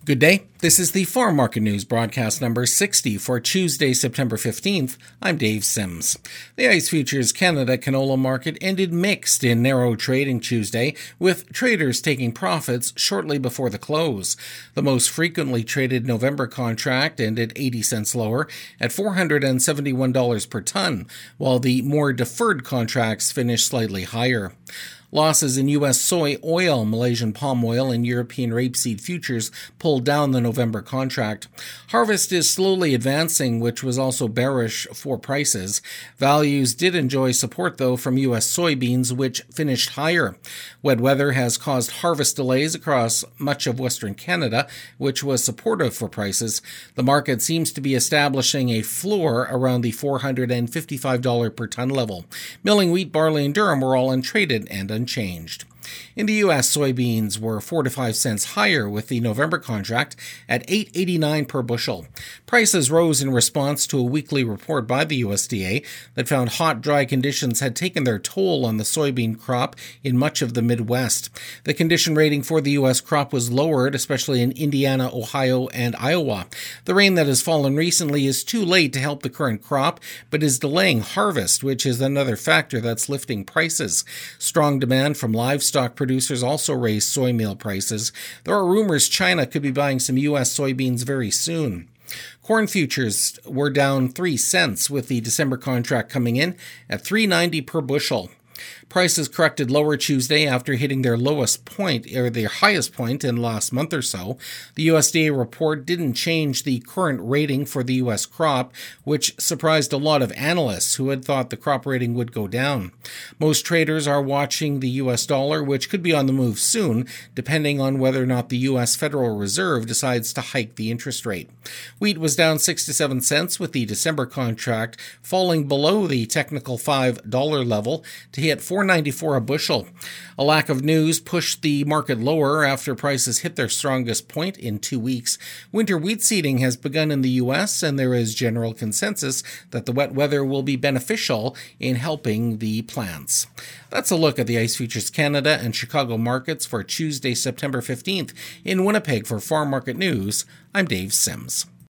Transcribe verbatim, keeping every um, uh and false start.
Good day. This is the Farm Market News broadcast number sixty for Tuesday, September fifteenth. I'm Dave Sims. The ICE Futures Canada canola market ended mixed in narrow trading Tuesday, with traders taking profits shortly before the close. The most frequently traded November contract ended eighty cents lower at four hundred seventy-one dollars per ton, while the more deferred contracts finished slightly higher. Losses in U S soy oil, Malaysian palm oil, and European rapeseed futures pulled down the November contract. Harvest is slowly advancing, which was also bearish for prices. Values did enjoy support, though, from U S soybeans, which finished higher. Wet weather has caused harvest delays across much of Western Canada, which was supportive for prices. The market seems to be establishing a floor around the four hundred fifty-five dollars per ton level. Milling wheat, barley, and durum were all untraded and unchanged. In the U S, soybeans were four to five cents higher, with the November contract at eight eighty-nine per bushel. Prices rose in response to a weekly report by the U S D A that found hot, dry conditions had taken their toll on the soybean crop in much of the Midwest. The condition rating for the U S crop was lowered, especially in Indiana, Ohio, and Iowa. The rain that has fallen recently is too late to help the current crop, but is delaying harvest, which is another factor that's lifting prices. Strong demand from livestock producers also raised soy meal prices. There are rumors China could be buying some U S soybeans very soon. Corn futures were down three cents, with the December contract coming in at three ninety per bushel. Prices corrected lower Tuesday after hitting their lowest point, or their highest point in the last month or so. The U S D A report didn't change the current rating for the U S crop, which surprised a lot of analysts who had thought the crop rating would go down. Most traders are watching the U S dollar, which could be on the move soon, depending on whether or not the U S Federal Reserve decides to hike the interest rate. Wheat was down sixty-seven cents, with the December contract falling below the technical five dollar level to hit four ninety-four a bushel. A lack of news pushed the market lower after prices hit their strongest point in two weeks. Winter wheat seeding has begun in the U S, and there is general consensus that the wet weather will be beneficial in helping the plants. That's a look at the ICE Futures Canada and Chicago markets for Tuesday, September fifteenth. In Winnipeg for Farm Market News, I'm Dave Sims.